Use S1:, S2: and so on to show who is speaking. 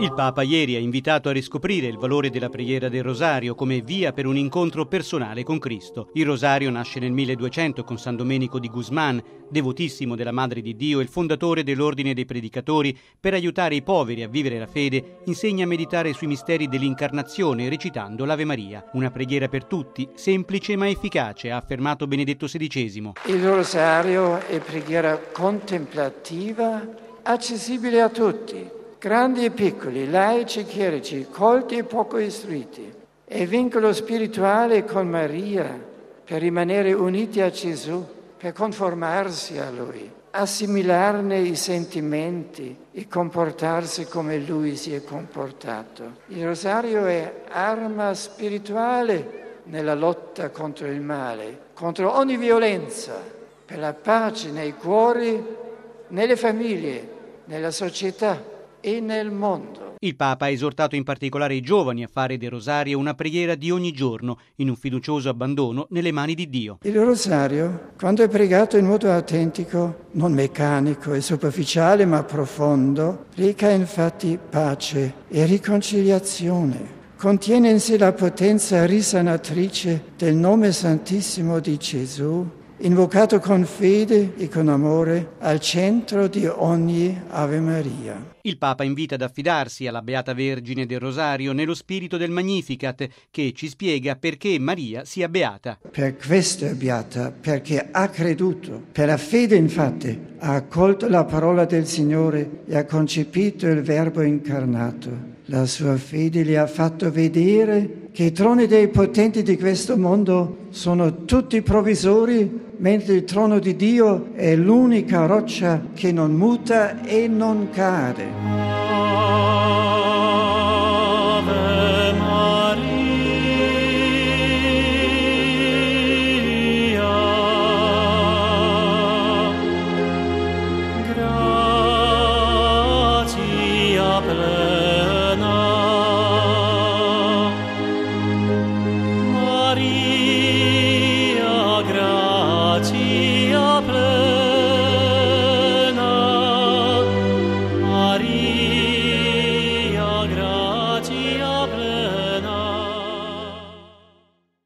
S1: Il Papa ieri ha invitato a riscoprire il valore della preghiera del Rosario come via per un incontro personale con Cristo. Il Rosario nasce nel 1200 con San Domenico di Guzman, devotissimo della Madre di Dio e il fondatore dell'Ordine dei Predicatori. Per aiutare i poveri a vivere la fede, insegna a meditare sui misteri dell'incarnazione recitando l'Ave Maria. Una preghiera per tutti, semplice ma efficace, ha affermato Benedetto XVI.
S2: Il Rosario è preghiera contemplativa, accessibile a tutti. Grandi e piccoli, laici e chierici, colti e poco istruiti. È vincolo spirituale con Maria per rimanere uniti a Gesù, per conformarsi a Lui, assimilarne i sentimenti e comportarsi come Lui si è comportato. Il Rosario è arma spirituale nella lotta contro il male, contro ogni violenza, per la pace nei cuori, nelle famiglie, nella società e nel mondo.
S1: Il Papa ha esortato in particolare i giovani a fare del Rosario una preghiera di ogni giorno, in un fiducioso abbandono nelle mani di Dio.
S2: Il Rosario, quando è pregato in modo autentico, non meccanico e superficiale ma profondo, reca infatti pace e riconciliazione. Contiene in sé la potenza risanatrice del nome santissimo di Gesù, invocato con fede e con amore al centro di ogni Ave Maria.
S1: Il Papa invita ad affidarsi alla Beata Vergine del Rosario nello spirito del Magnificat, che ci spiega perché Maria sia beata.
S2: Per questo è beata, perché ha creduto. Per la fede, infatti, ha accolto la parola del Signore e ha concepito il Verbo incarnato. La sua fede le ha fatto vedere che i troni dei potenti di questo mondo sono tutti provvisori, mentre il trono di Dio è l'unica roccia che non muta e non cade.